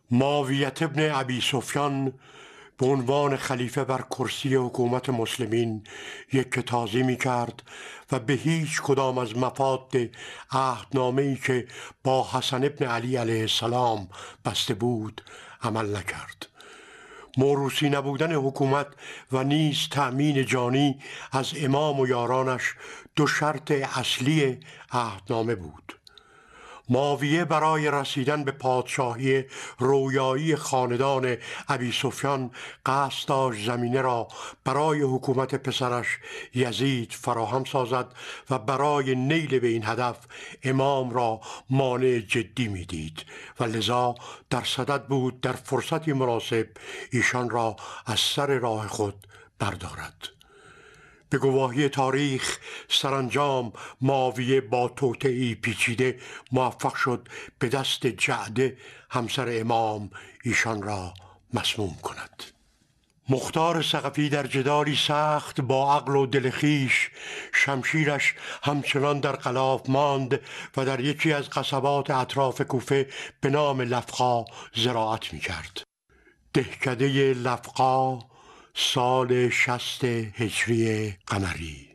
معاویه ابن ابی سفیان به عنوان خلیفه بر کرسی حکومت مسلمین یک تعظیمی کرد و به هیچ کدام از مفاد عهدنامه‌ای که با حسن ابن علی علیه السلام بسته بود عمل نکرد. موروثی نبودن حکومت و نیز تأمین جانی از امام و یارانش دو شرط اصلی عهدنامه بود. معاویه برای رسیدن به پادشاهی رویایی خاندان ابی سفیان قصد داشت زمینه را برای حکومت پسرش یزید فراهم سازد و برای نیل به این هدف امام را مانع جدی می‌دید و لذا در صدد بود در فرصتی مناسب ایشان را از سر راه خود بردارد. به گواهی تاریخ سرانجام معاویه با توطئه‌ای پیچیده موفق شد به دست جعده همسر امام ایشان را مسموم کند. مختار ثقفی در جدالی سخت با عقل و دل خویش شمشیرش همچنان در غلاف ماند و در یکی از قصبات اطراف کوفه به نام لفقا زراعت می کرد. دهکده لفقا سال 60 هجری قمری.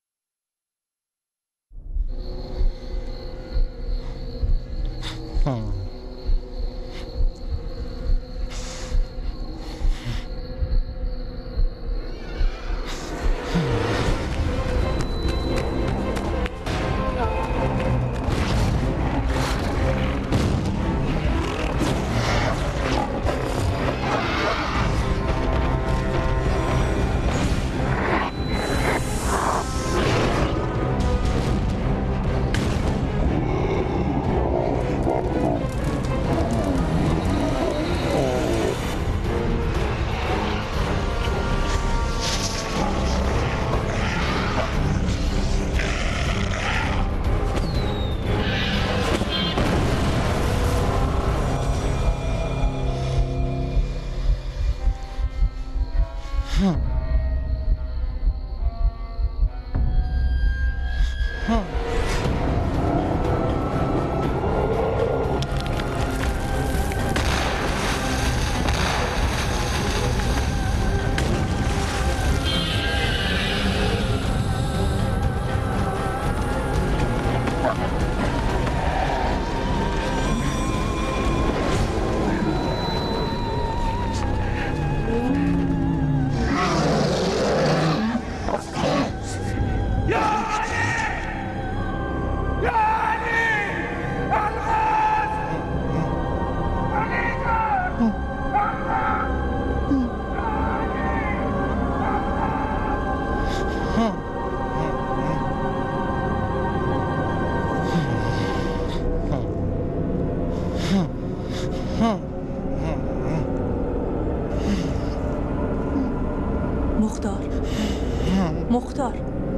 مختار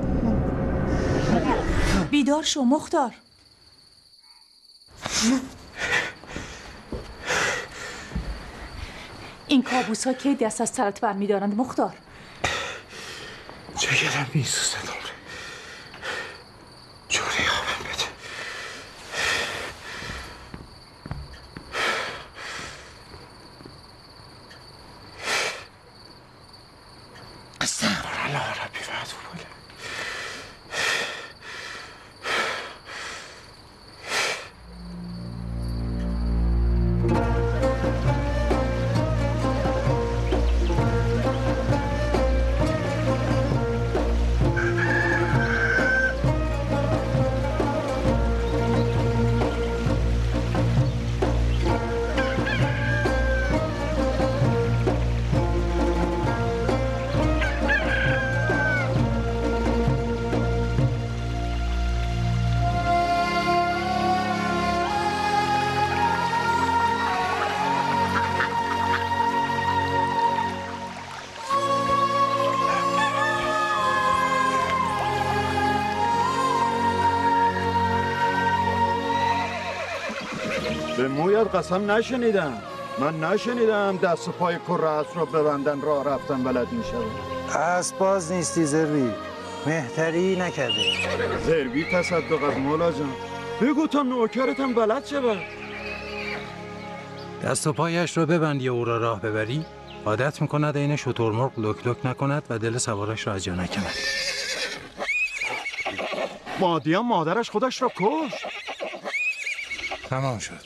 بیدار شو مختار. این کابوس ها کی دست از سرت برمی‌دارند مختار؟ جگرم میسوزد عمره. جوری خوابم بده. استغفرالله ربی و اتوب الیه. به مویت قسم نشنیدم. من نشنیدم دست و پای کره اسب رو ببندن راه رفتن بلد میشه. اسب باز نیستی زروی، مهتری نکرده. زروی تصدق از مولا جان. بگو تا نوکرتم بلد شه. دست و پایش رو ببندی و او را راه ببری، عادت میکند این شترمرغ لک لک نکند و دل سوارش را از جا نکند. مادیان مادرش خودش را کشت. تمام شد.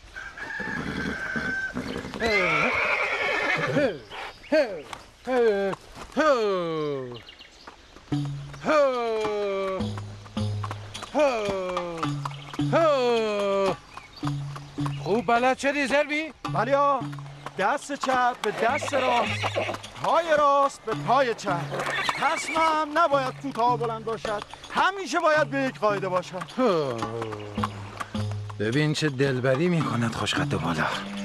خوب بلد شدی زربی؟ بلیا، دست چپ به دست راست، پای راست به پای چپ. تصمیم نباید کوتاه بلند باشد، همیشه باید به یک قاعده باشد. ببین چه دلبری میکند خوشخط بالا.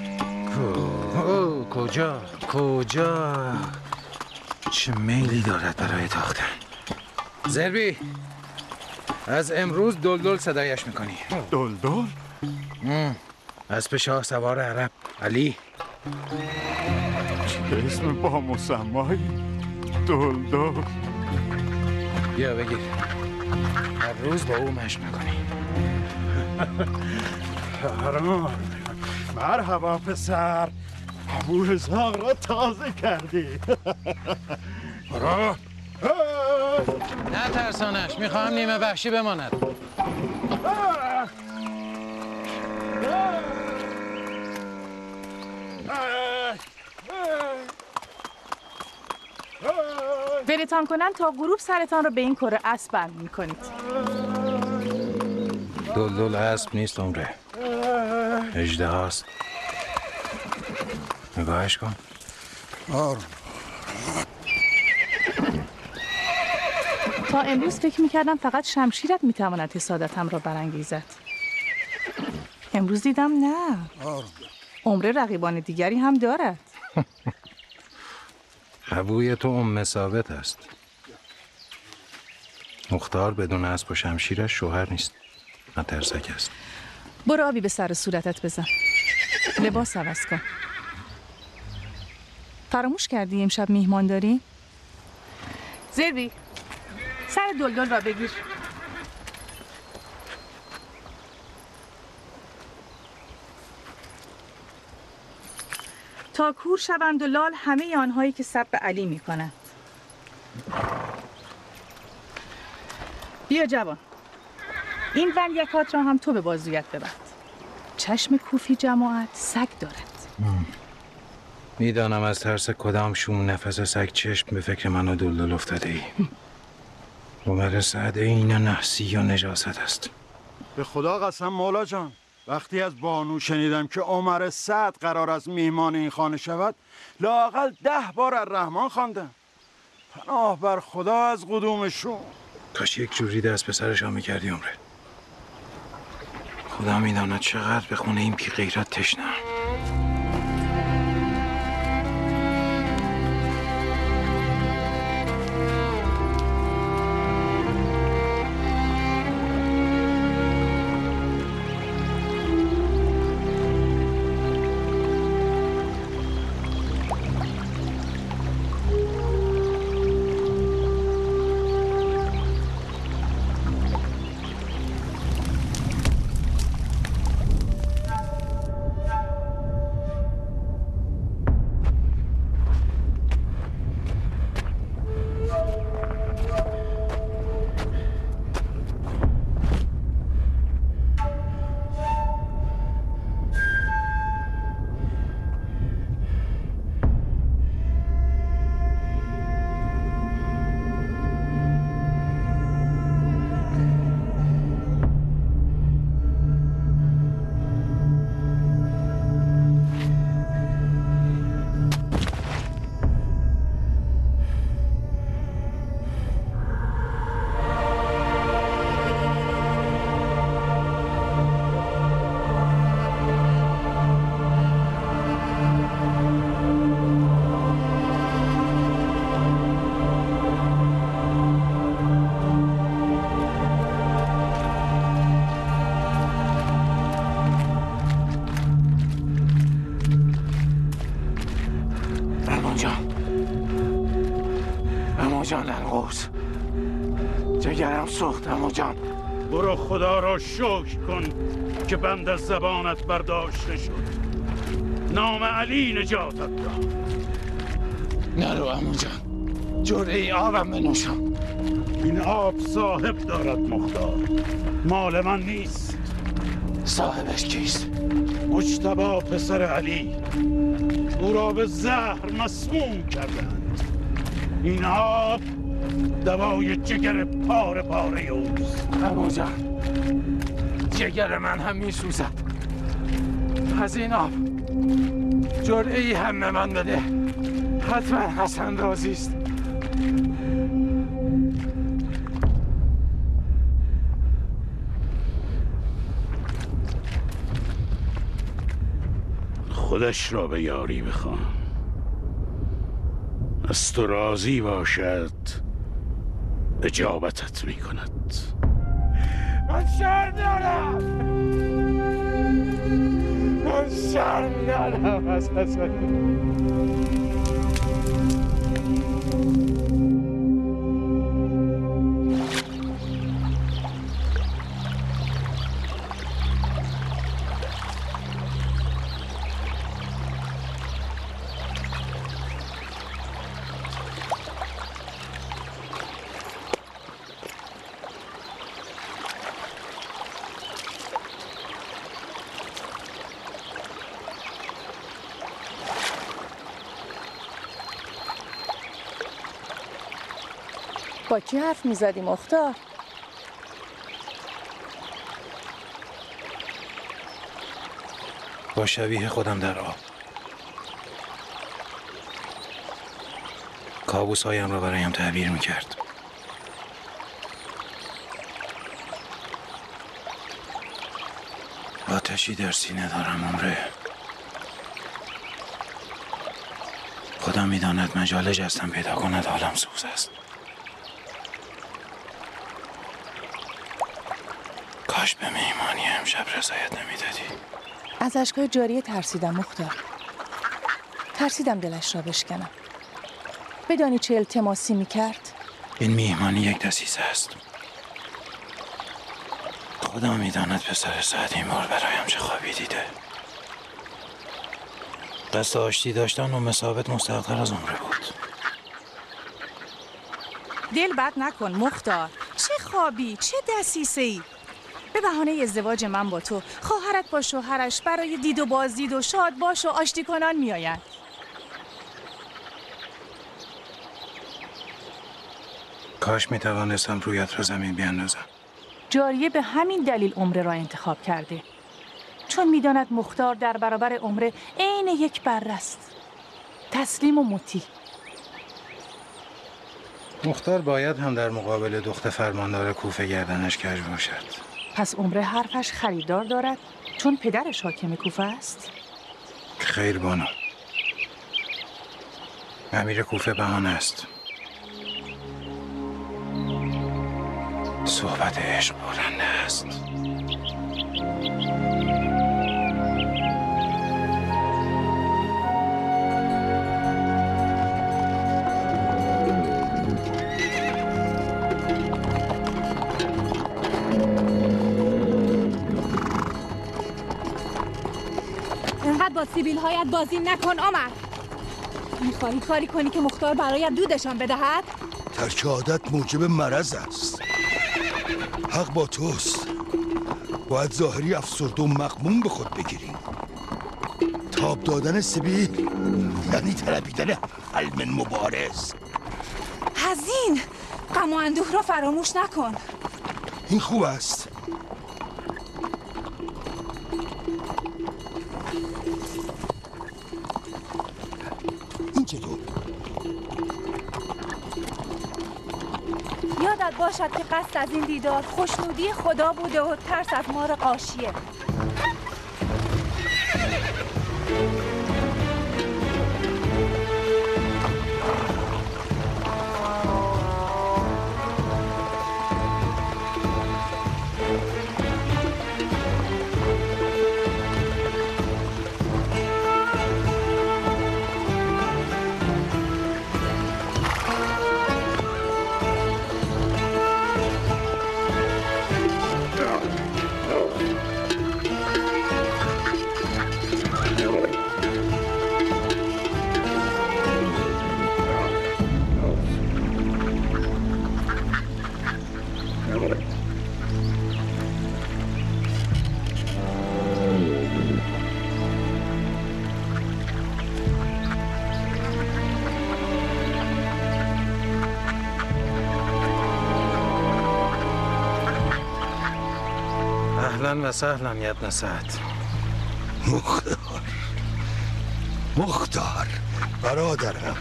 کجا چه میلی دارد برای تاختن. زربی، از امروز دلدل صدایش میکنی. دلدل؟ اسب شاه سوار عرب علی. چه اسم با مسمایی؟ دلدل. بیا بگیر، هر روز با او مشق میکنی. مرحبا پسر، ابو حسام را تازه کردی. نه ترسانش، میخواهم نیمه وحشی بماند. ولتان کنن تا غروب سرتان رو به این کره اسب بند میکنید. دلدل اسب نیست عمره، اژدهاست. نگاهش کن. تا امروز فکر میکردم فقط شمشیرت میتواند حسادتم را برانگیزد. امروز دیدم نه، عمره رقیبان دیگری هم دارد. ابوی تو ثابت است. مختار بدون اسب و شمشیرش شوهر نیست، مترسک است. برو آبی به سر صورتت بزن، لباس عوض کن. فراموش کردی امشب میهمان داری؟ زربی، سر دلدل را بگیر. تا کور شوند و لال همه آنهایی که سب علی می کنند. بیا جوان، این ولیکات را هم تو به بازویت ببند. چشم کوفی جماعت سگ دارد. میدانم از ترس کدام شوم نفس سگ چشم به فکر من و دلدل افتاده ای. عمر سعد این نحسی و نجاست است. به خدا قسم مولا جان، وقتی از بانو شنیدم که عمر سعد قرار از میهمان این خانه شود، لااقل 10 بار الرحمن خواندم. پناه بر خدا از قدومشون. کاش یک جوری دست به سرش میکردی عمره. خدا میداند چقدر به خونه این بی غیرت تشنه‌ام. جان القوس، جگرم سوخت عمو جان. برو خدا را شکر کن که بند از زبانت برداشته شد. نام علی نجاتت داد. نرو عمو جان، جرعه آبم بنوشم. این آب صاحب دارد مختار، مال من نیست. صاحبش کیست؟ مجتبی پسر علی، او را به زهر مسموم کردند. این آب دوای جگر پاره پاره اوست. عمو جان، جگر من هم میسوزد. از این آب جرعه ای هم به من بده، حتما حسن راضی است. خودش را به یاری بخوان، از تو راضی باشد اجابتت می کند. من شرم دارم، من شرم دارم از حسن. با کی حرف میزدی مختار؟ با شبیه خودم در آب. کابوس‌هایم را برایم تعبیر میکرد. آتشی در سینه دارم عمره. خدا میداند مجال جستم پیدا کند حالم سوز است. کاش به میهمانی امشب رضایت نمیدادی. از اشکای جاریه ترسیدم مختار. ترسیدم دلش را بشکنم. بدانی چه التماسی میکرد؟ این میهمانی یک دسیسه است. خدا میداند پسر سعد این بار برایم چه خوابی دیده. قصد آشتی داشتن و مسابت مستحق‌تر از عمره بود. دل بد نکن مختار. چه خوابی؟ چه دسیسه‌ای؟ به بهانه ازدواج من با تو خواهرت با شوهرش برای دید و بازدید و شاد باش و آشتی کنان میآیند. کاش میتوانستم رویت را زمین بیاندازم. جاریه به همین دلیل عمره را انتخاب کرده، چون میداند مختار در برابر عمره عین یک بره است، تسلیم و مطیع. مختار باید هم در مقابل دخت فرماندار کوفه گردنش کج باشد. پس عمره حرفش خریدار دارد چون پدرش حاکم کوفه است؟ خیر بانو، امیر کوفه بهانه است. صحبت عشق برنده است. اینقدر با سیبیل هایت بازی نکن عمر. میخواهی کاری کنی که مختار برایت دودشان بدهد؟ ترک عادت موجب مرض است. حق با توست. باید ظاهری افسرده و مغموم به خود بگیری. تاب دادن سبیل یعنی طلبیدن حل من مبارز. حزین، غم و اندوه را فراموش نکن. این خوب است. این چطور؟ یادت باشد که قصد از این دیدار خوشنودی خدا بوده و ترس از مار غاشیه. اهلا و سهلا یبن سعد. مختار برادرم.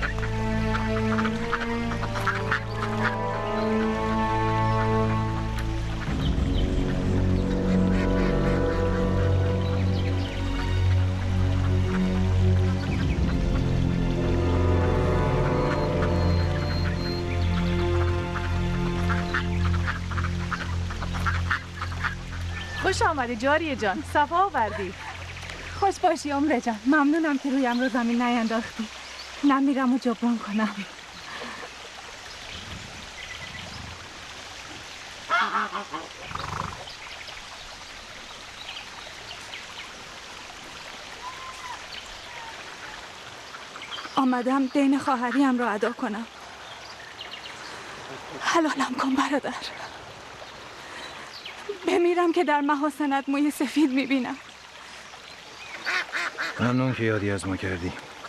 خوش آمدی جاریه جان، صفا آوردی. خوش باشی عمره جان. ممنونم که رویم رو زمین نینداختی. نمیرم و جبران کنم. آمدم دین خواهریم رو ادا کنم. حلالم کن برادر. بمیرم که در محاسنت موی سفید میبینم. ممنون که یادی از ما کردی.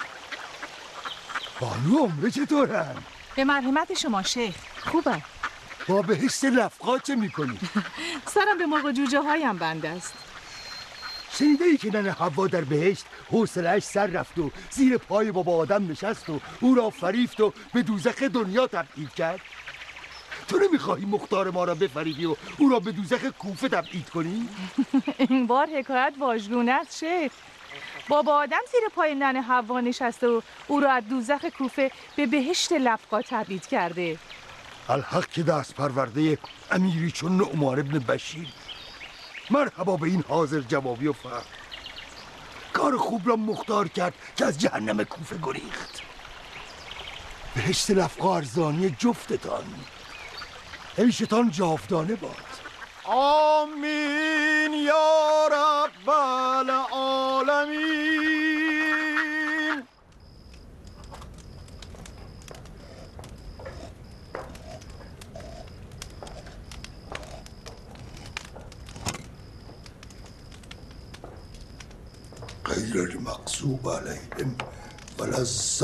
بانو عمره چطورن؟ به مرحمت شما شیخ. خوبم. با بهشت لفقا چه میکنی؟ سرم به مرغ و جوجه هایم بند است. شنیده ای که ننه حوا در بهشت حوصله‌اش سر رفت و زیر پای بابا آدم نشست و او را فریفت و به دوزخ دنیا تبعید کرد؟ تو نمیخواهی مختار ما را بفریبی و او را به دوزخ کوفه تبعید کنی؟ این بار حکایت واژگونه است شیخ. بابا آدم زیر پای ننه حوا نشسته و او را از دوزخ کوفه به بهشت لفقا تبعید کرده. الحق که دست پرورده امیری چون نعمان ابن بشیر. مرحبا به این حاضر جوابی و فهم. کار خوب را مختار کرد که از جهنم کوفه گریخت. بهشت لفقا ارزانی جفتتان، عیشتان جاودانه باد. آمین یا رب العالمین. غیر المغضوب علیهم ولا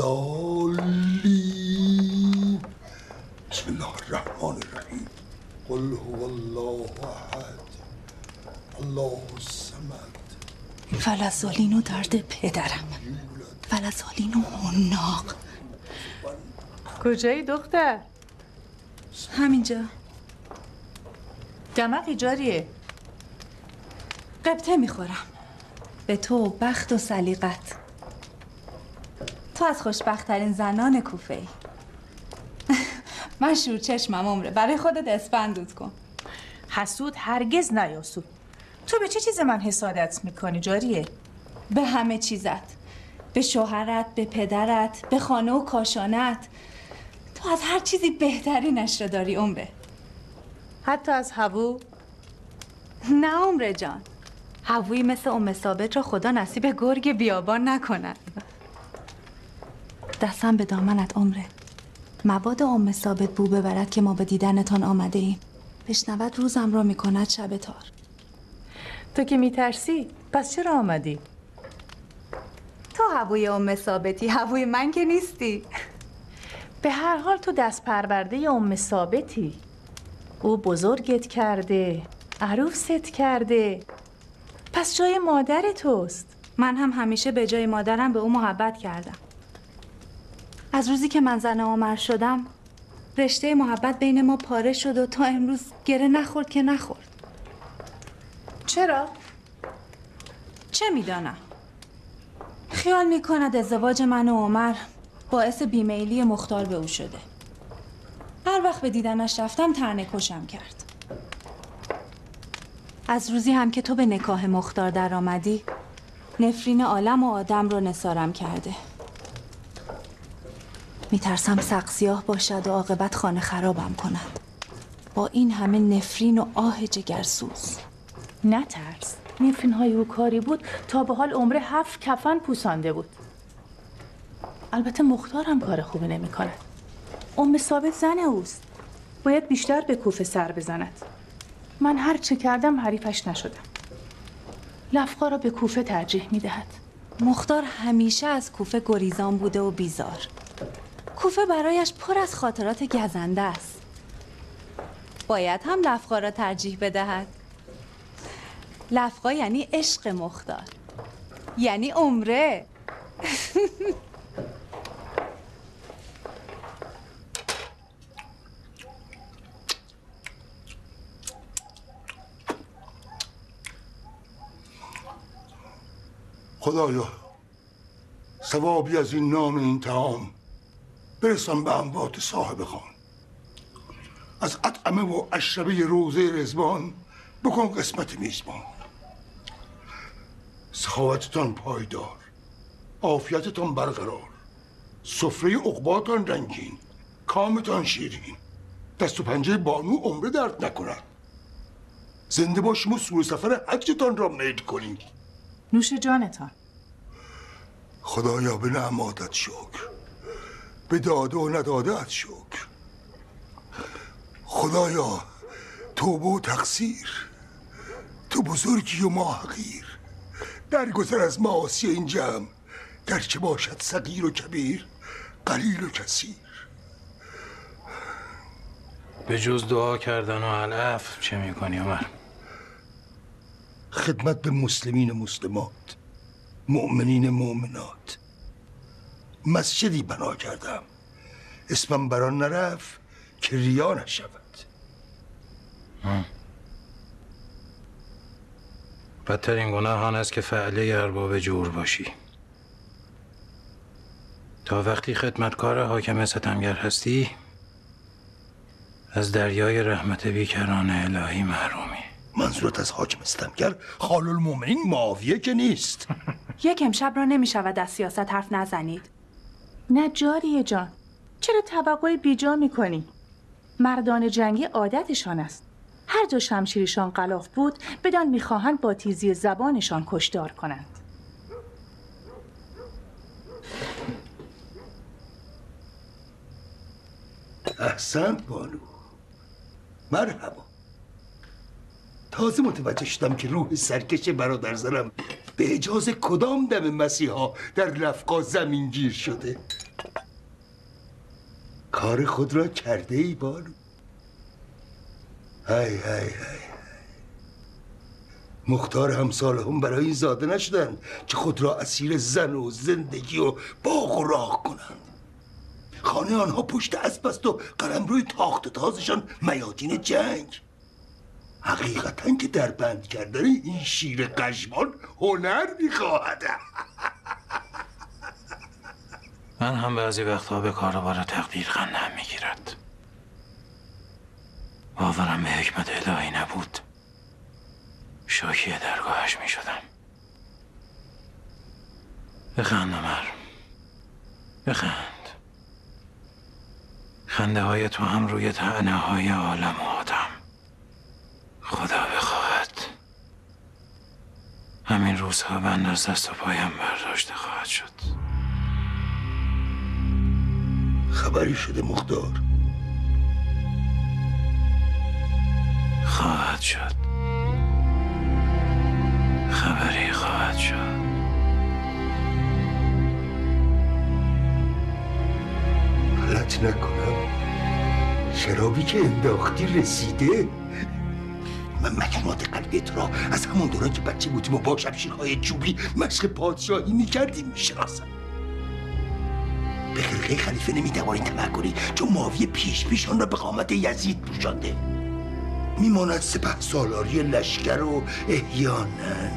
الضالین. بسم الله الرحمن الرحیم. قل هو الله احد الله الصمد. فلزالین و درد پدرم. فلزالین و حناق. کجایی دختر؟ همینجا. دمقی جاریه. قبطه میخورم. به تو بخت و سلیقت. تو از خوشبخت‌ترین زنان کوفه ای. من شور چشمم عمره. برای خودت اسپندود کن. حسود هرگز نیاسود. تو به چه چیز من حسادت میکنی جاریه؟ به همه چیزت. به شوهرت، به پدرت، به خانه و کاشانت. تو از هر چیزی بهترینش رو داری عمره. حتی از هوو؟ نه عمره جان. هووی مثل ام ثابت را خدا نصیب گرگ بیابان نکند. دستم به دامنت عمره. مبادا ام ثابت بو ببرد که ما به دیدنتان آمده ایم. بشنود روزم را میکند شب تار. تو که میترسی پس چرا آمدی؟ تو هووی ام ثابتی، هووی من که نیستی. به هر حال تو دست پرورده ام ثابتی. او بزرگت کرده، عروست کرده، پس جای مادر توست. من هم همیشه به جای مادرم به او محبت کردم. از روزی که من زن عمر شدم رشته محبت بین ما پاره شد و تا امروز گره نخورد که نخورد. چرا؟ چه میدانم. خیال میکند ازدواج من و عمر باعث بیمیلی مختار به او شده. هر وقت به دیدنش رفتم طعنه کشم کرد. از روزی هم که تو به نکاح مختار در آمدی نفرین عالم و آدم رو نثارم کرده. میترسم سقسیاه باشد و عاقبت خانه خرابم کند. با این همه نفرین و آه جگرسوز. نترس. نفرین های او کاری بود تا به حال عمره 7 کفن پوسانده بود. البته مختار هم کار خوبی نمی کند. ام ثابت زن اوست. باید بیشتر به کوفه سر بزند. من هر چه کردم حریفش نشدم. لفقا را به کوفه ترجیح می دهد. مختار همیشه از کوفه گریزان بوده و بیزار. کوفه برایش پر از خاطرات گزنده است. باید هم لفقا را ترجیح بدهد. لفقا یعنی عشق مختار، یعنی عمره. خدایا ثوابی از این نان و این طعام برسان به اموات صاحب خان. از اطعمه و اشربه روزه رضوان بکن قسمت میزبان. سخاوتتان پایدار، عافیتتان برقرار، سفره عقباتان رنگین، کامتان شیرین، دست و پنجه بانو عمره درد نکند. زنده باشیم و سوی سفر حجتان را میل کنیم. نوش جانتان. خدایا به نعماتت شکر، به داده و نداده‌ات شکر. خدایا توبه و تقصیر، تو بزرگی و ما حقیر. درگذر از معاصی این جمع، گرچه باشد صغیر و کبیر، قلیل و کثیر. به جز دعا کردن و العفو چه میکنی عمر؟ خدمت به مسلمین و مسلمات، مؤمنین مؤمنات. مسجدی بنا کردم، اسمم بران نرفت که ریا نشود. بدترین گناه آن است که فعله ارباب جور باشی. تا وقتی خدمتکار حاکم ستمگر هستی از دریای رحمت بیکران الهی محرومی. منظورت از حاکم ستمگر خال المؤمنین معاویه که نیست؟ یک امشب را نمی شود از سیاست حرف نزنید. نه جاریه جان، چرا توقع بیجا میکنی؟ مردان جنگی عادتشان است. هر جا شمشیرشان غلاف بود بدان میخواهند با تیزی زبانشان کشتار کنند. احسنت بانو، مرحبا. تازه متوجه شدم که روح سرکش برادر زنم به اجاز کدام دم مسیحا در لفقا زمین گیر شده. کار خود را کرده ای بانو. های های های. مختار همساله هم برای این زاده نشدن که خود را اسیر زن و زندگی و باغ و راه کنند. خانه آنها پشت اسب است و قلمروی تاخت تازشان میادین جنگ. حقیقتا که در بند کردن این شیر قژمان هنر میخواهد. من هم بعضی وقتها به کاروبار تقدیر خنده‌ام میگیرد. باورم به حکمت الهی نبود، شاکی درگاهش میشدم. بخند عمر، بخند. خنده های تو هم روی طعنه های عالم و آدم. خدا بخواهد همین روزها بند از دست و پایم برداشته خواهد شد. خبری شده مختار؟ خواهد شد، خبری خواهد شد. غلط نکنم شرابی که انداختی رسیده؟ من مکنات قلبی تو را از همون دوران که بچه بودیم و با شمشیرهای چوبی مشق پادشاهی میکردیم میشناسم. به خرقه خلیفه نمیتوانی طمع کنی چون معاویه پیش آن را به قامت یزید پوشانده. میماند سپه سالاری لشکر و احیانا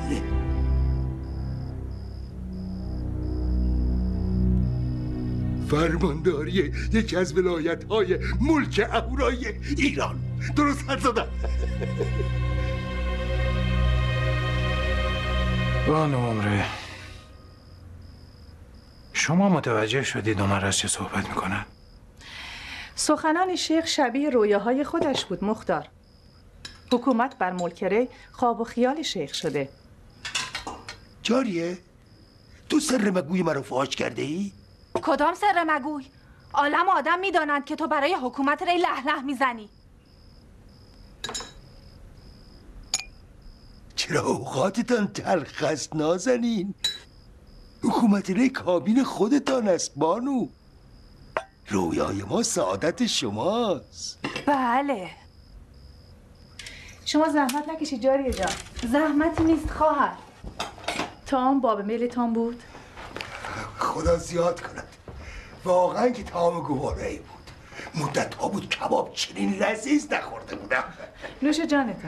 فرمانداری یکی از ولایت‌های ملک اهورای ایران. درست حد زدم. بانو عمره، شما متوجه شدید عمر از چه صحبت میکنن؟ سخنان شیخ شبیه رویاهای خودش بود مختار. حکومت بر ملک ری خواب و خیال شیخ شده. جاریه؟ تو سر مگوی مرا فاش کرده ای؟ کدام سر مگوی؟ عالم آدم میدانند که تو برای حکومت ری لهله میزنی. چرا اوقاتتان تلخ است نازنین؟ حکومت ری کابین خودتان است بانو. رویای ما سعادت شماست. بله. شما زحمت نکشید جاریه جان. زحمتی نیست خواهر. تام باب میلتان بود؟ خدا زیاد کند. واقعا که تام گواره‌ای بود. مدت ها بود کباب چنین لذیذ نخورده بودم. نوش جانتان.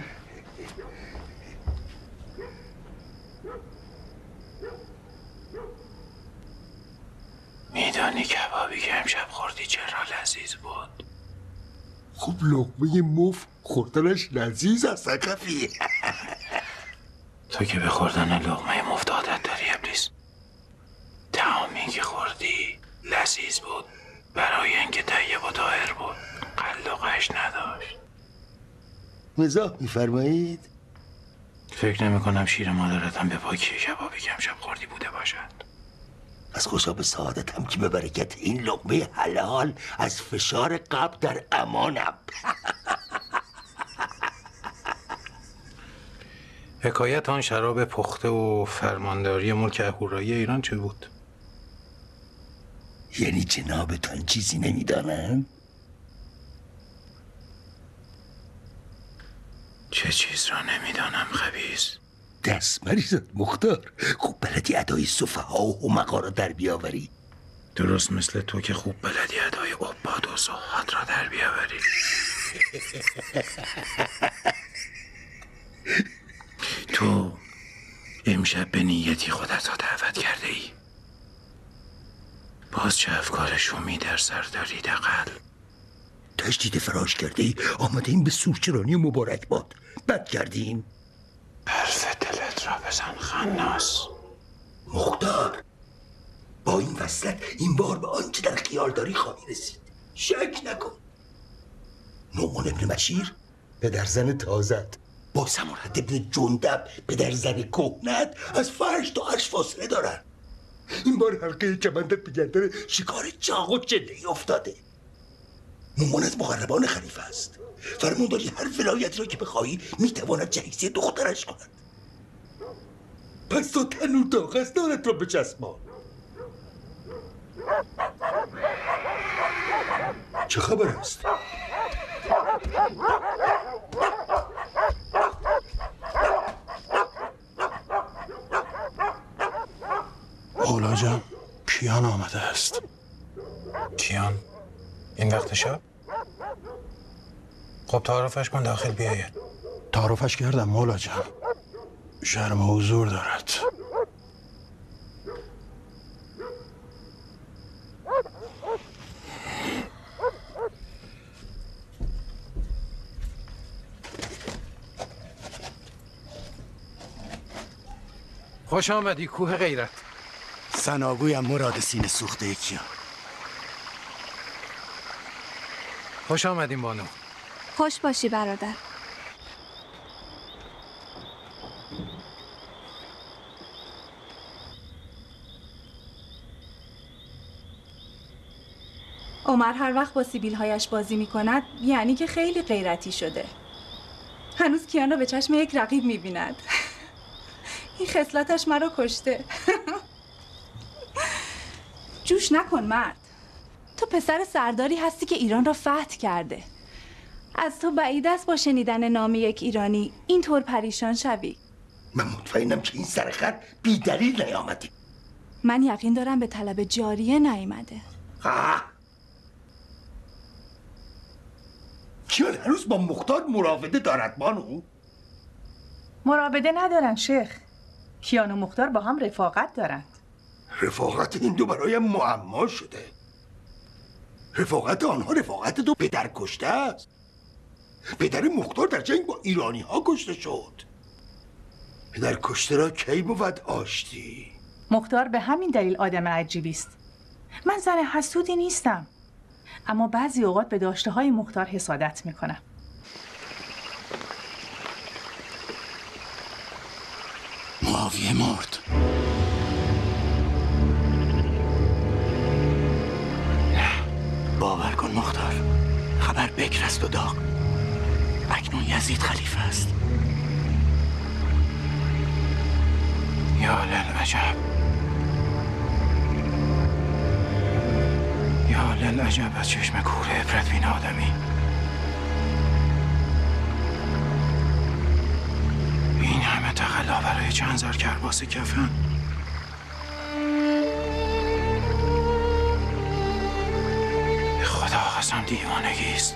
میدانی کبابی که امشب خوردی چرا لذیذ بود؟ خب لقمه مف خوردنش لذیذ است کفی. تو که به خوردن لقمه مفت عادت داری ابلیس. طعامی که خوردی لذیذ بود برای اینکه طیب و طاهر بود، قل و قش نداشت. مزاح میفرمایید؟ فکر نمی کنم شیر مادرتم به پاکی کبابی که امشب خوردی بوده باشد. از خوشا به سعادتم که به برکت این لقمه حلال از فشار قبل در امانم. حکایت آن شراب پخته و فرمانداری ملک اهورایی ایران چه بود؟ یعنی جنابتان چیزی نمیدانم؟ چه چیز را نمیدانم خبیث؟ دست مریزد مختار. خوب بلدی ادای صفحا و همقا را در بیاوری. درست مثل تو که خوب بلدی ادای عباد و زهاد را در بیاوری. تو امشب به نیتی خودت را دعوت کرده ای. باز چه افکار شومی در سر داری دقل؟ تجدید فراش کرده ای. آمده این به سورچرانی مبارک باد. بد کردیم. حرف دلت را بزن خناس. مختار، با این وصلت این بار به آنچه در خیال داری خواهی رسید. شک نکن. نعمان ابن بشیر پدر زن تازت با سمرت ابن جندب پدر زن کهنت از فرش تا عرش فاصله دارن. این بار حلقه کمندت به گردن شکار چاق و چله‌ای افتاده. نعمان از مقربان خلیفه است. فرمانداری هر ولایت را که بخواهی میتواند جهیزی دخترش کند. پس تو تنور داغ است دارت را بچسبان. چه خبر است؟ مولا جان، کیان آمده است. کیان؟ این وقت شب؟ خب تعارفش کن داخل بیاید. تعارفش کردم مولا جان. شرم حضور دارد. خوش آمدی کوه غیرت. سناگویم مراد سینه سوخته کیان. خوش آمدیم بانو. خوش باشی برادر. عمر هر وقت با سیبیل‌هایش بازی می‌کند یعنی که خیلی غیرتی شده. هنوز کیان را به چشم یک رقیب می‌بیند. این خصلتش مرا کشته. جوش نکن مرد. تو پسر سرداری هستی که ایران را فتح کرده. از تو بعید است با شنیدن نام یک ایرانی اینطور پریشان شوی. من مطمئنم که این سرخر بی دلیل نیامدی. من یقین دارم به طلب جاریه نیامده. کیان هنوز با مختار مراوده دارد بانو؟ مراوده ندارن شیخ. کیان و مختار با هم رفاقت دارند. رفاقت این دو برایم معما شده. رفاقت آنها رفاقت دو پدر کشته است. پدر مختار در جنگ با ایرانی ها کشته شد. پدر کشته را کی بود آشتی؟ مختار به همین دلیل آدم عجیبی است. من زن حسودی نیستم، اما بعضی اوقات به داشته های مختار حسادت میکنم. معاویه مرد. نه، باور کن مختار، خبر بکر است و داغ. اکنون یزید خلیفه است. یا للعجب، یا للعجب از چشم کور عبرت بین آدمی. این همه برای چند زار کرباس کفن. به خدا قسم دیوانگیست.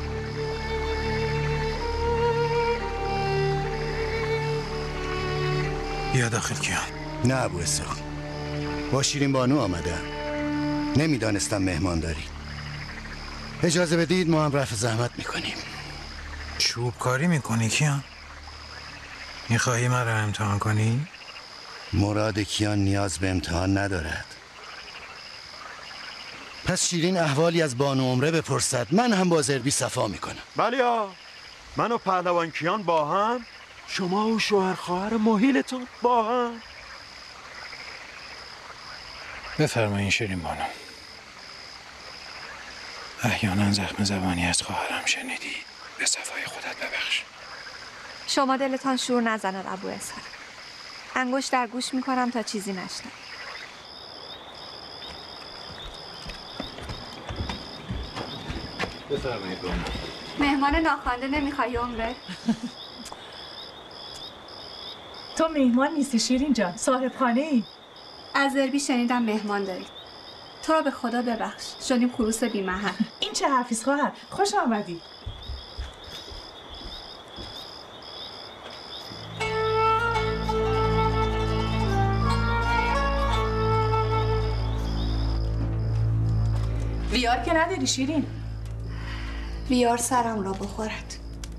بیا داخل کیان. نه ابو اسحاق، با شیرین بانو آمدم. نمیدانستم مهمان داری. اجازه بدید ما هم رفع زحمت میکنیم. چوب کاری میکنی کیان؟ میخواهی من را امتحان کنی؟ مراد کیان نیاز به امتحان ندارد. پس شیرین احوالی از بانو عمره بپرسد، من هم با زربی صفا میکنم. بلیا، من و پهلوان کیان با هم، شما و شوهر خواهر مهیلتون با هم. بفرمایین شیرین بانو. احیانا زخم زبانی از خواهرم شنیدی، به صفای خودت ببخش. شما دلتان شور نزند ابو اسحاق. انگشت در گوش میکنم تا چیزی نشنوی. بفرمایید بانو. مهمان ناخوانده نمیخوای عمره؟ تو مهمان نیستی شیرین جان، صاحب خانه ای. از زربی شنیدم مهمان داری. تو را به خدا ببخش، شدیم خروس بی محل. این چه حرفیست خواهر؟ خوش آمدی. ویار که نداری شیرین؟ ویار سرم را بخورد.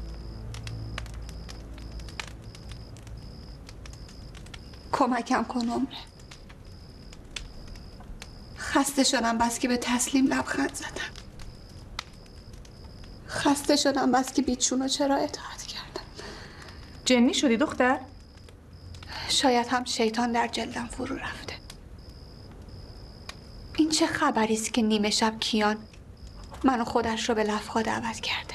کمکم کن عمره. خسته شدم بس که به تسلیم لبخند زدم. خسته شدم بس که بیچون و چرا اطاعت کردم. جنی شدی دختر؟ شاید هم شیطان در جلدم فرو رفته. این چه خبریست که نیمه شب کیان منو خودش رو به لفخا دعوت کرده؟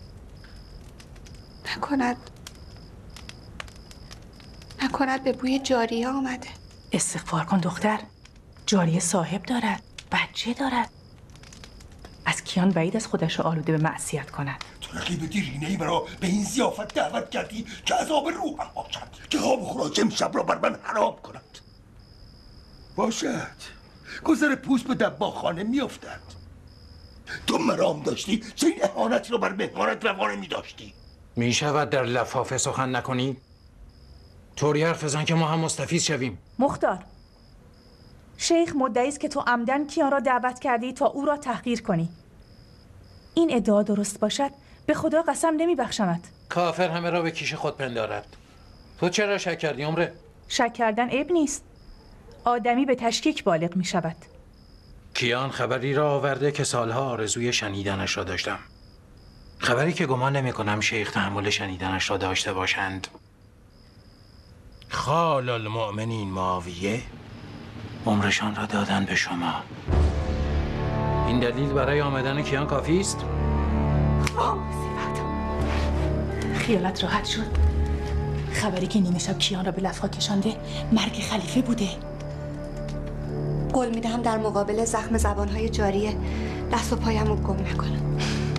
نکند به بوی جاریه آمده. استغفار کن دختر. جاریه صاحب دارد، بچه دارد. از کیان بعید از خودش رو آلوده به معصیت کند. تو رقیب دیرینه‌ای مرا به این ضیافت دعوت کردی که عذاب روحم باشد، که خواب خراج امشب را بر من حرام کند. باشد گذر پوست به دباغخانه میافتد. تو مرام داشتی چه این اهانت را بر مهمانت روانه میداشتی؟ میشود در لفافه سخن نکنی؟ طوری حرف بزن که ما هم مستفیض شویم. مختار، شیخ مدعی است که تو عمدن کیان را دعوت کردی تا او را تحقیر کنی. این ادعا درست باشد به خدا قسم نمیبخشمت. کافر همه را به کیش خود پندارد. تو چرا شک کردی عمره؟ شک کردن عیب نیست. آدمی به تشکیک بالغ می شود. کیان خبری را آورده که سالها آرزوی شنیدنش را داشتم. خبری که گمان نمی کنم شیخ تحمل شنیدنش را داشته باشند. خال المؤمنین معاویه عمرشان را دادن به شما. این دلیل برای آمدن کیان کافی است؟ خیالت راحت شد. خبری که نیمه شب کیان را به لفخا کشانده مرگ خلیفه بوده. قول میدهم در مقابل زخم زبانهای جاریه دست و پایم رو گم نکنم.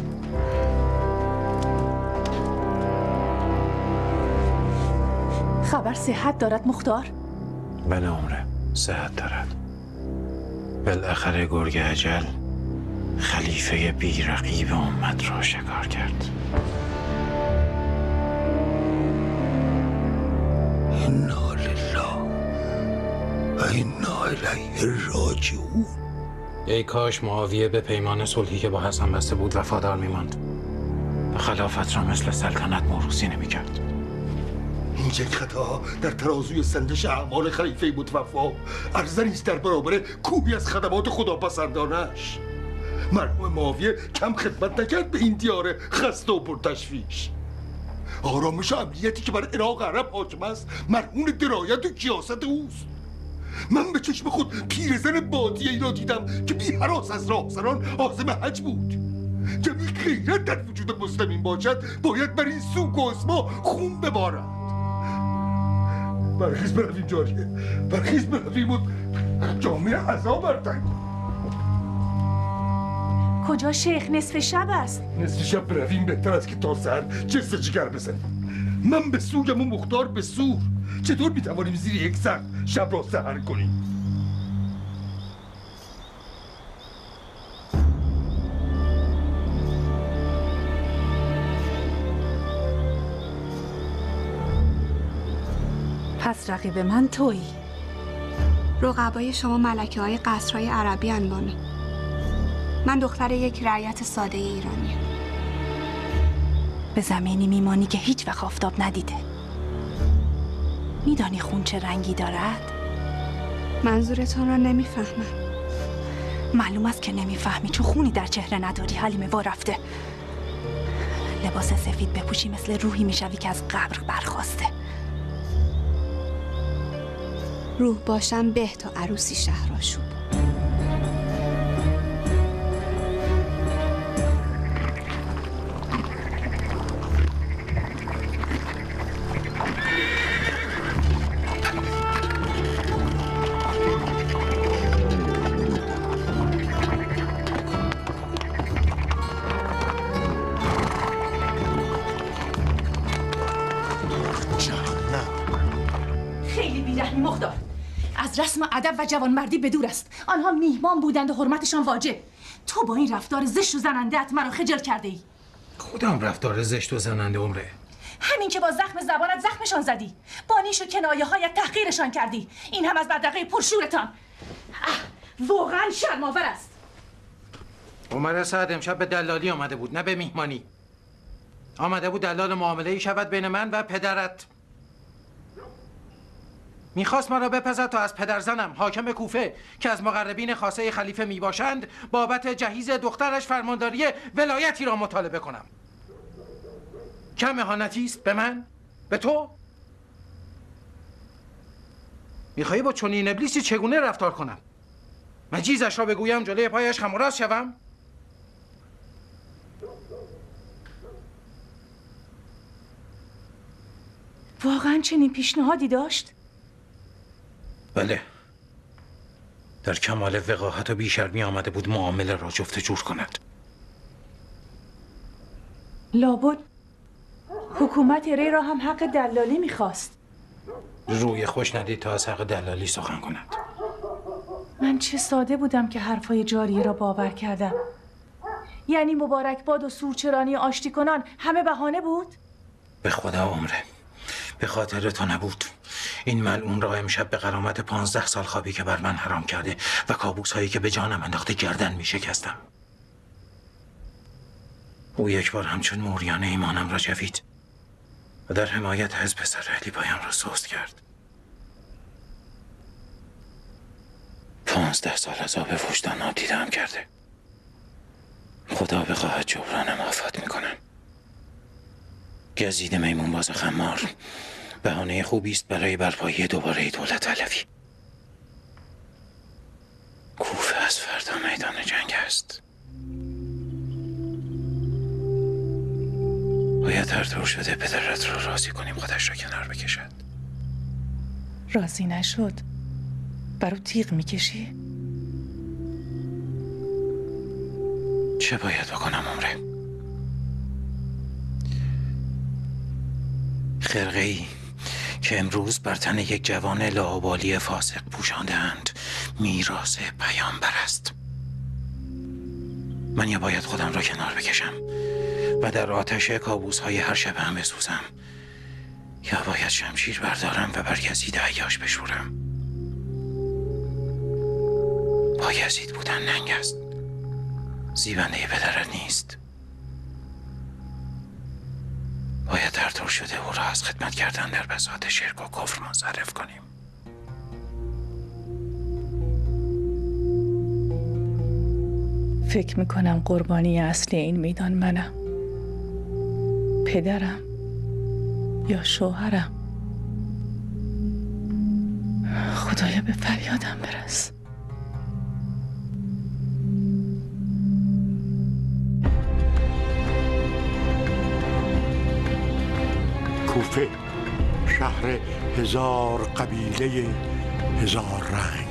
خبر صحت دارد مختار؟ بله عمره، صحت دارد. بالاخره گرگ اجل خلیفه بیرقیب امت را شکار کرد. انا لله و انا الیه راجعون. ای کاش معاویه به پیمان صلحی که با حسن بسته بود وفادار میماند و خلافت را مثل سلطنت موروثی نمیکرد. این یک خطا در ترازوی سنجش اعمال خلیفه متوفا ارزنی است در برابر کوهی از خدمات خداپسندانش. مرحوم معاویه کم خدمت نکرد به این دیار خسته و پرتشویش. آرامش و امنیتی که بر عراق عرب حاکم است مرهون درایت و کیاست اوست. من به چشم خود پیرزن بادیه‌ای را دیدم که بی هراس از راهزنان عازم حج بود. کمی غیرت در وجود مسلمین باشد باید بر این سوگ و اسما خون ببارد. برخیز برویم جاریه، برخیز برویم و جامعه عذاب برتن. کجا شیخ؟ نصف شب است. نصف شب برویم بهتر است که تا سحر جست جگر بزنیم. من به سویم و مختار به سور. چطور میتوانیم زیر یک سقف شب را سحر کنیم؟ پس رقیب من تویی. رقبای شما ملکه های قصرهای عربی ان بانو. من دختر یک رعیت ساده ایرانیم. به زمینی میمانی که هیچ وقت آفتاب ندیده. میدانی خون چه رنگی دارد؟ منظورتان را نمیفهمم. معلوم است که نمیفهمی، چون خونی در چهره نداری. حلیمه وا رفته. لباس سفید بپوشی مثل روحی میشوی که از قبر برخاسته. روح باشم به تا عروسی شهرآشوب. از رسم و ادب و جوانمردی به دور است. آنها میهمان بودند و حرمتشان واجب. تو با این رفتار زشت و زننده‌ات مرا خجل کرده ای. خودم رفتار زشت و زننده عمره؟ همین که با زخم زبانت زخمشان زدی، با نیش و کنایه هایت تحقیرشان کردی. این هم از بدرقه پرشورتان. واقعا شرم‌آور است. عمر سعد امشب به دلالی آمده بود، نه به میهمانی. آمده بود دلال معامله‌ای شود بین من و پدرت. میخواست ما را بپزد تا از پدرزنم حاکم کوفه که از مقربین خاصه خلیفه میباشند بابت جهیز دخترش فرمانداری ولایتی را مطالبه کنم. کم اهانتی است به من؟ به تو؟ میخواهی با چنین ابلیسی چگونه رفتار کنم؟ مجیزش را بگویم جلوی پایش خم و راست شوم؟ واقعا چنین پیشنهادی داشت؟ بله، در کمال وقاحت و بیشرمی آمده بود معامله را جفت جور کند. لابد حکومت ری را هم حق دلالی میخواست. روی خوش ندید تا از حق دلالی سخن کند. من چه ساده بودم که حرفای جاریه را باور کردم. یعنی مبارک باد و سورچرانی و آشتی کنان همه بهانه بود؟ به خدا عمره، به خاطر تو نبود. این ملعون را امشب به غرامت 15 سال خوابی که بر من حرام کرده و کابوس هایی که به جانم انداخته گردن می شکستم. او یک بار همچون موریانه ایمانم را جوید و در حمایت از پسر علی پایم را سست کرد. 15 سال عذاب وجدان دیدم کرده. خدا بخواهد جبرانم آفات میکنم. گزیده میمون باز خمار بهانه خوبی است برای برپایی دوباره دولت علوی. کوفه از فردا میدان جنگ است. باید هر طور شده پدرت را راضی کنیم خودش را کنار بکشد. راضی نشد برو تیغ میکشی؟ چه باید بکنم عمره؟ خرقه‌ای که امروز بر تن یک جوان لاابالی فاسق پوشانده‌اند میراث پیامبر است. من یا باید خودم را کنار بکشم و در آتش کابوس‌های هر شب هم بسوزم، یا باید شمشیر بردارم و بر یزید عیاش بشورم. با یزید بودن ننگ است، زیبنده پدرت نیست. باید هر طور شده او را از خدمت کردن در بساط شرک و کفر منصرف کنیم. فکر میکنم قربانی اصلی این میدان منم، پدرم یا شوهرم. خدایا به فریادم برس. کوفه، شهر هزار قبیله، هزار رنگ.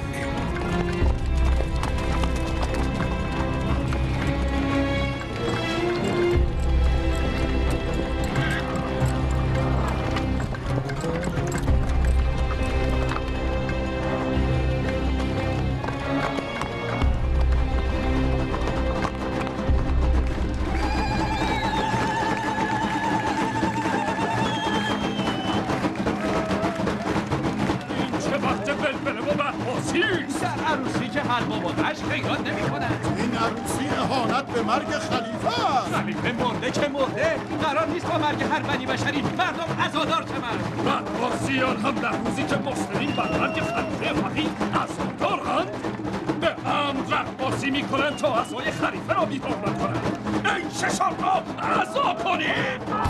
رقاصی در عروسی که حلوا و غش خیرات نمی‌کنند. این عروسی اهانت به مرگ خلیفه است. خلیفه مرده که مرده، قرار نیست با مرگ هر بنی بشری مردم عزادار شوند. رقاصیان هم در روزی که مسلمین بر مرگ خلیفه فقیه عزادارند به عمد رقاصی میکنند تا عزای خلیفه را بی‌حرمت کنند. ای ششارها عزا کنید!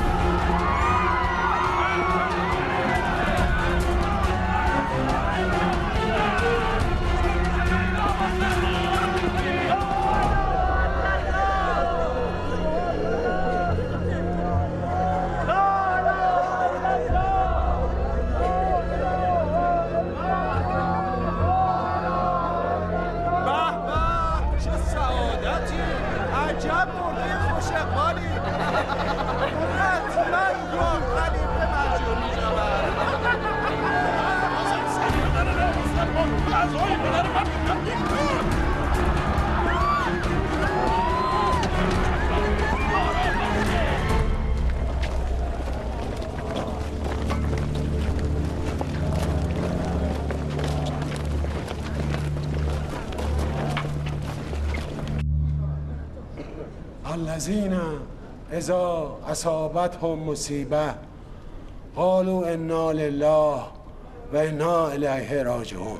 الذين اذا اصابتهم مصیبه قالوا انا لله و انا الیه راجعون.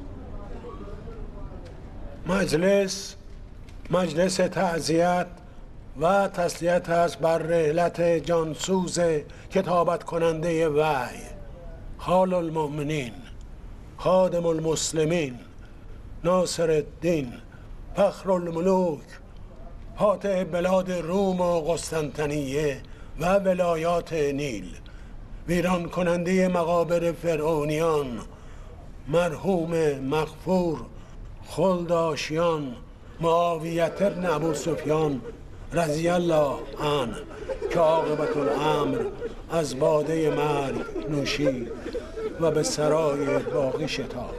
مجلس تعزیت و تسلیت است بر رحلت جانسوز کتابت کننده وحی، خال المؤمنین، خادم المسلمین، ناصر الدین، فخر الملوک، فاتح بلاد روم و قسطنطنیه و ولایات نیل، ویران کننده مقابر فرعونیان، مرحوم مغفور خلداشیان معاویه بن ابو سفیان رضی الله عنه که عاقبت الامر از باده مرگ نوشید و به سرای باقی شتاب.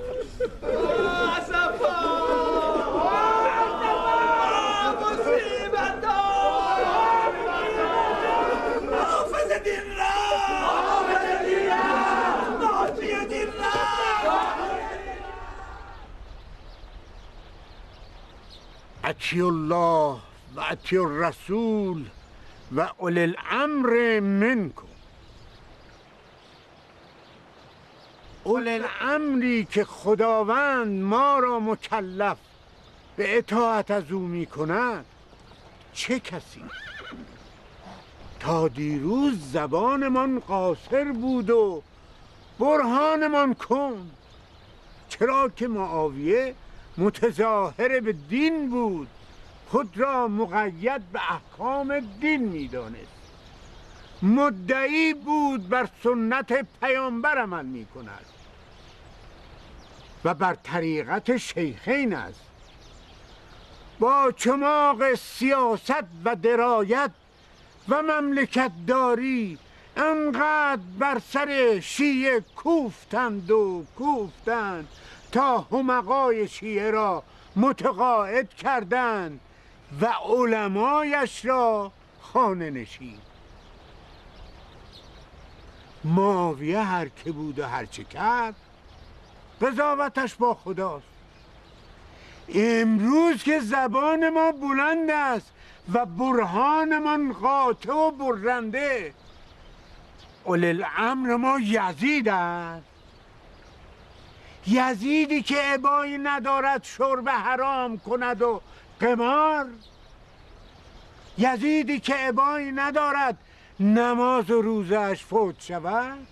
اطیع الله و اطیع الرسول و اولی الامر منکم. اولی الامری که خداوند ما را مکلف به اطاعت از او می کند چه کسی؟ تا دیروز زبانمان قاصر بود و برهانمان کن، چرا که معاویه متظاهر به دین بود، خود را مقید به احکام دین می‌دانست، مدعی بود بر سنت پیامبر عمل می‌کند و بر طریقت شیخین است. با چماق سیاست و درایت و مملکت داری انقدر بر سر شیعه کوفتند تا همقای شیعه را متقاعد کردند و علمایش را خانه نشین. معاویه هر که بود و هر چه کرد قضاوتش با خداست. امروز که زبان ما بلند است و برهانمان قاطع و برنده، اولی الامر ما یزید است، یزیدی که ابایی ندارد شرب حرام کند و قمار، یزیدی که ابایی ندارد نماز و روزش فوت شود،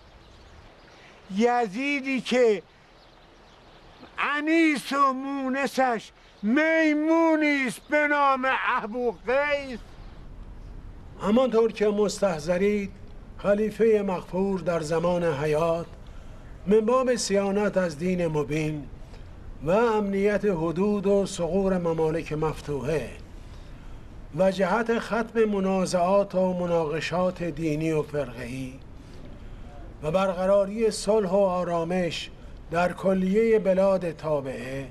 یزیدی که انیس و مونسش میمونیست به نام ابو قیس. همانطور که مستحضرید خلیفه مغفور در زمان حیات من باب صیانت از دین مبین و امنیت حدود و ثغور ممالک مفتوحه و جهت ختم منازعات و مناقشات دینی و فرقه‌ای و برقراری صلح و آرامش در کلیه بلاد تابعه،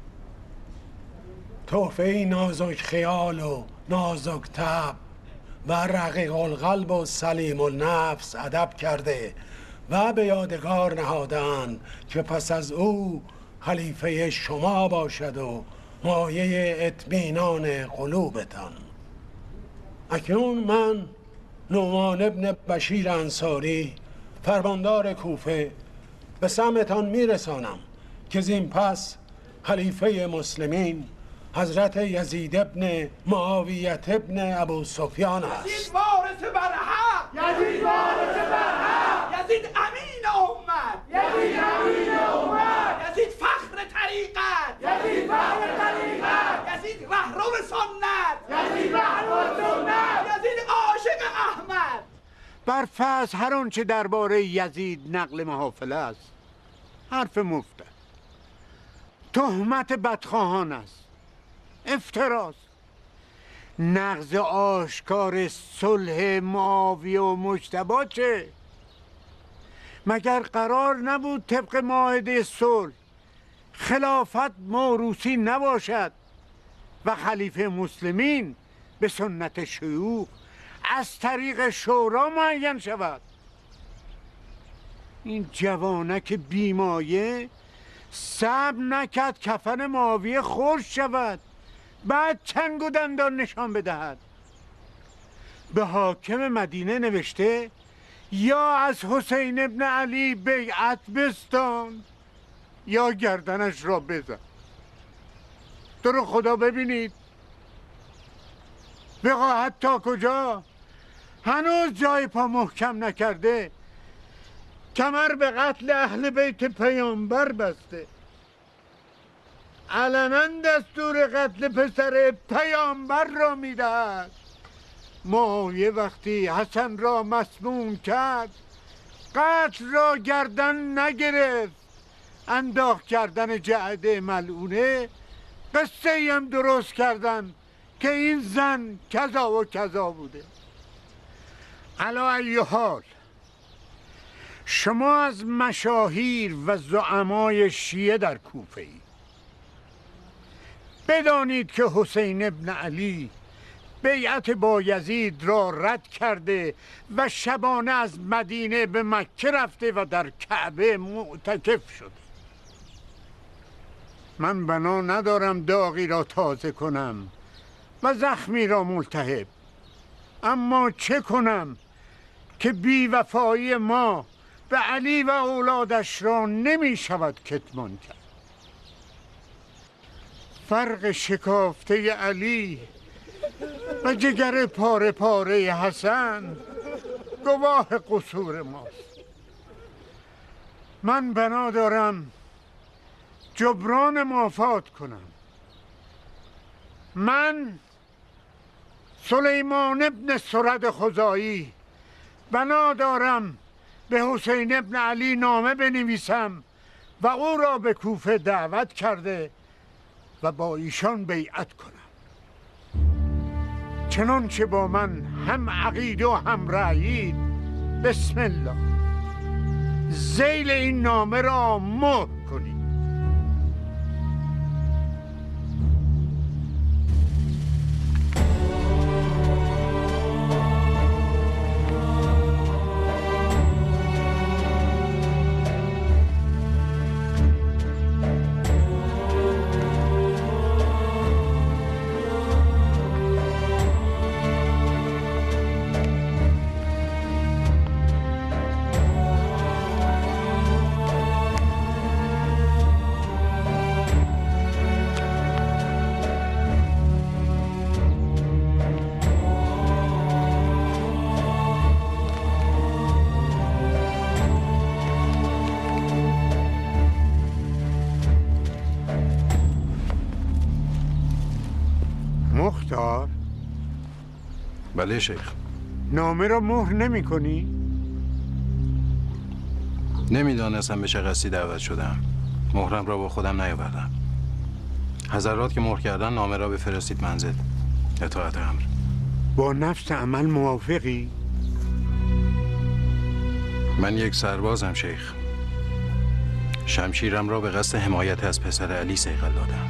تحفه‌ای نازک خیال و نازک طبع و رقیق القلب و سلیم النفس ادب کرده و به یادگار نهادند که پس از او خلیفه شما باشد و مایه اطمینان قلوبتان. اکنون من نعمان ابن بشیر انصاری فرماندار کوفه به سمتان میرسانم که زین پس خلیفه مسلمین حضرت یزید ابن معاویت ابن ابو سفیان است. یزید وارث برحق، یزید وارث برحق، یزید امین امت، یزید امین امت، یزید فخر طریقت، یزید فخر طریقت، یزید رهرو سنت، یزید رهرو سنت، یزید عاشق احمد. بر فرض هر آنچه درباره یزید نقل محافل است حرف مفت، تهمت بدخواهان است، افتراست. نقض آشکار صلح معاویه و مجتبی چه؟ مگر قرار نبود طبق معاهده صلح خلافت موروثی نباشد و خلیفه مسلمین به سنت شیوخ از طریق شورا معین شود؟ این جوانک بیمایه صبر نکرد کفن معاویه خشک شود، بعد چنگ و دندان نشان بدهد. به حاکم مدینه نوشته یا از حسین ابن علی بیعت بستان یا گردنش را بزن. تو رو خدا ببینید وقاحت تا کجا؟ هنوز جای پا محکم نکرده، کمر به قتل اهل بیت پیامبر بسته، علنا دستور قتل پسر پیامبر را میدهد. معاویه وقتی حسن را مسموم کرد قتل را گردن نگرفت، انداخت کردن جعده ملعونه. قصه ای هم درست کردن که این زن کذا و کذا بوده. علا ای حال شما از مشاهیر و زعمای شیعه در کوفه ای بدانید که حسین ابن علی بیعت با یزید را رد کرده و شبانه از مدینه به مکه رفته و در کعبه معتکف شده. من بنا ندارم داغی را تازه کنم و زخمی را ملتهب، اما چه کنم که بیوفایی ما به علی و اولادش را نمی شود کتمان کرد. فرق شکافته علی و جگر پاره پاره حسن گواه قصور ماست. من بنا دارم جبران مافات کنم. من سلیمان ابن سرد خزائی بنا دارم به حسین ابن علی نامه بنویسم و او را به کوفه دعوت کرده و با ایشان بیعت کنم، چنانچه با من هم عقیده و هم رأیید. بسم الله. ذیل این نامه را مهر کنید. مختار؟ بله شیخ. نامه را مهر نمی کنی؟ نمیدانستم به چه قصدی دعوت شدم. مهرم را با خودم نیاوردم. حضرات که مهر کردن نامه را بفرستید منزل. اطاعت امر. با نفس عمل موافقی؟ من یک سربازم شیخ. شمشیرم را به قصد حمایت از پسر علی صیقل دادم.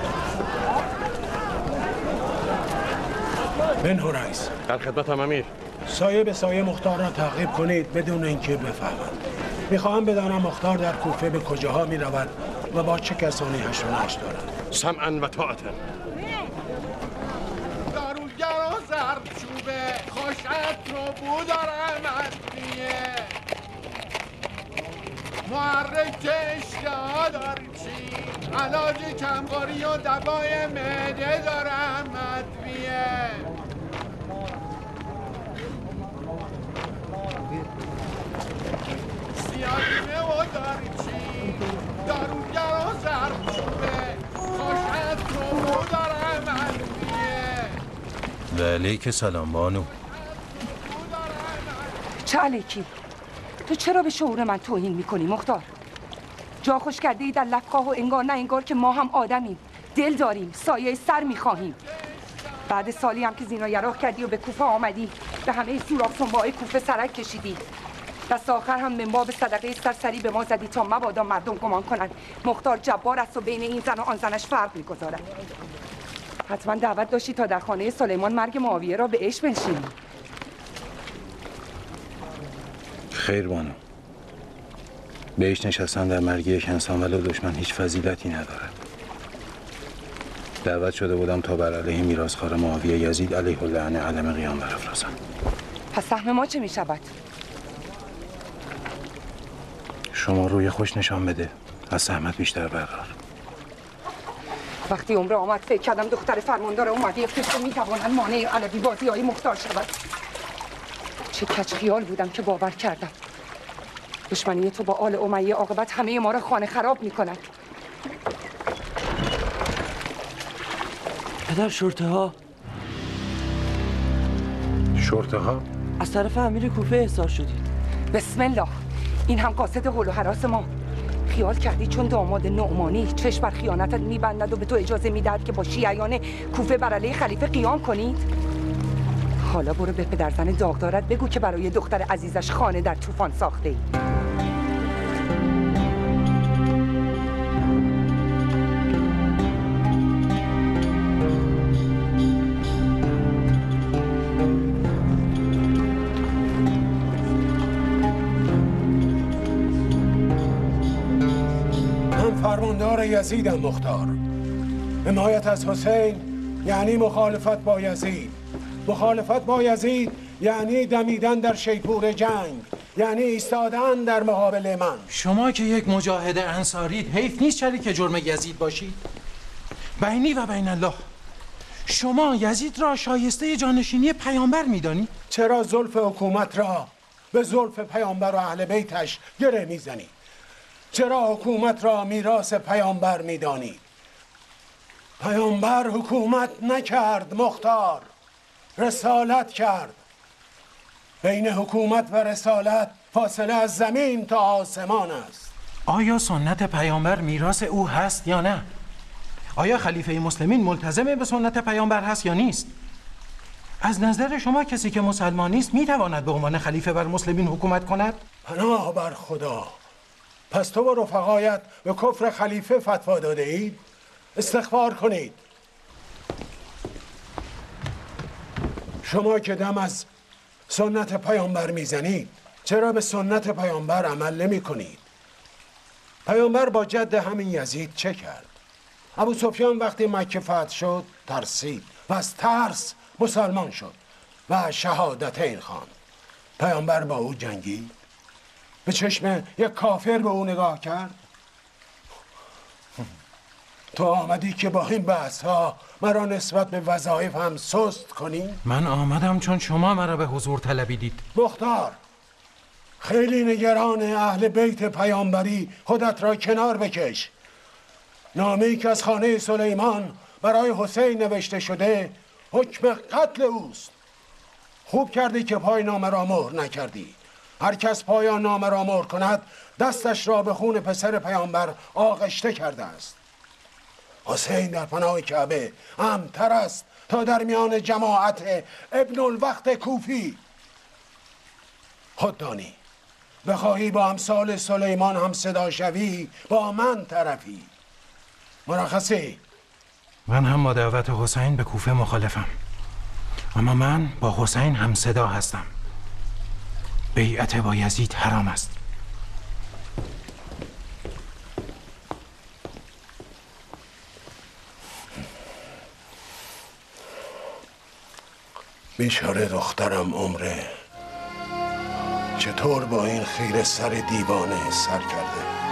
بن هریس. در خدمتم امیر. سایه به سایه مختار را تعقیب کنید بدون اینکه بفهمند. میخواهم بدانم مختار در کوفه به کجاها میرود و با چه کسانی هشت و نشت دارد. سمعا و طاعتا. داروگر و زردچوبه خوشت رو بو دارم ادویه محرک اشتها داری چی علاج کمخوری و دوای معده دارم ادویه سیادیمه و داری چی داروگر و زردچوبه خوشت رو بو دارم ادویه. و علیک سلام بانو. چه علیکی؟ تو چرا به شعور من توهین میکنی مختار؟ جا خوش کرده ای در لفقاه و انگار نه انگار که ما هم آدمیم، دل داریم، سایه سر میخواهیم. بعد سالی هم که زینا یراق کردی و به کوفه آمدی به همه سوراخ سنباهای کوفه سرک کشیدی. دست آخر هم من باب صدقه سرسری به ما زدی تا مبادا مردم گمان کنند مختار جبار است و بین این زن و آن زنش فرق میگذارد. حتما دعوت داشتی تا در خانه سلیمان مرگ معاویه را به عشق بنشینی. خیر بانو، بهش نشستن در مرگ یک انسان ولو دشمن هیچ فضیلتی ندارد. دعوت شده بودم تا بر علیه میراثخوار معاویه یزید علیه اللعنه علم قیام برافرازم. پس سهم ما چه می شود؟ شما روی خوش نشان بده، از سهمت بیشتر برقرار. وقتی عمره آمد فکر کردم دختر فرماندار اومده که می توانند مانع علوی بازی های مختار شود. چه کج خیال بودم که باور کردم. دشمنی تو با آل امیه عاقبت همه ما را خانه خراب می کند. پدر شرطه ها از طرف امیر کوفه احضار شدید. بسم الله، این هم قاصد حول و هراس ما. خیال کردی چون داماد نعمانی چشم بر خیانتت میبندد و به تو اجازه میدهد که با شیعیان کوفه بر علیه خلیفه قیام کنید؟ حالا برو به پدرزن داغدارت بگو که برای دختر عزیزش خانه در طوفان ساخته ای. فرماندار یزیدم مختار. حمایت از حسین یعنی مخالفت با یزید. مخالفت با یزید یعنی دمیدن در شیپور جنگ، یعنی ایستادن در مقابل من. شما که یک مجاهد انصارید حیف نیست شریک جرم یزید باشید؟ بینی و بین الله، شما یزید را شایسته جانشینی پیامبر میدانی؟ چرا زلف حکومت را به زلف پیامبر و اهل بیتش گره میزنید؟ چرا حکومت را میراث پیامبر میدانید؟ پیامبر حکومت نکرد مختار، رسالت کرد. بین حکومت و رسالت فاصله از زمین تا آسمان است. آیا سنت پیامبر میراث او هست یا نه؟ آیا خلیفه مسلمین ملتزم به سنت پیامبر هست یا نیست؟ از نظر شما کسی که مسلمان نیست میتواند به عنوان خلیفه بر مسلمین حکومت کند؟ پناه بر خدا. پس تو و رفقایت به کفر خلیفه فتوا داده اید؟ استغفار کنید. شما که دم از سنت پیامبر میزنید، چرا به سنت پیامبر عمل نمی کنید؟ پیامبر با جد همین یزید چه کرد؟ ابو سفیان وقتی مکه فتح شد ترسید و از ترس مسلمان شد و شهادتین خواند. پیامبر با او جنگید؟ به چشم یک کافر به او نگاه کرد؟ تو آمدی که با این بحث ها مرا نسبت به وظایف هم سست کنی؟ من آمدم چون شما مرا به حضور طلبیدید. مختار، خیلی نگران اهل بیت پیامبری خودت را کنار بکش. نامه‌ای که از خانه سلیمان برای حسین نوشته شده حکم قتل اوست. خوب کردی که پای نامه را مهر نکردی. هر کس پایان نامه را مهر کند دستش را به خون پسر پیامبر آغشته کرده است. حسین در پناه کعبه امن‌تر است تا در میان جماعت ابن الوقت کوفی. خود دانی بخواهی با امثال سلیمان هم صدا شوی با من طرفی. مرخصی؟ من هم با دعوت حسین به کوفه مخالفم. اما من با حسین هم صدا هستم. بیعت با یزید حرام است. بیچاره دخترم عمره چطور با این خیر سر دیوانه سر کرده؟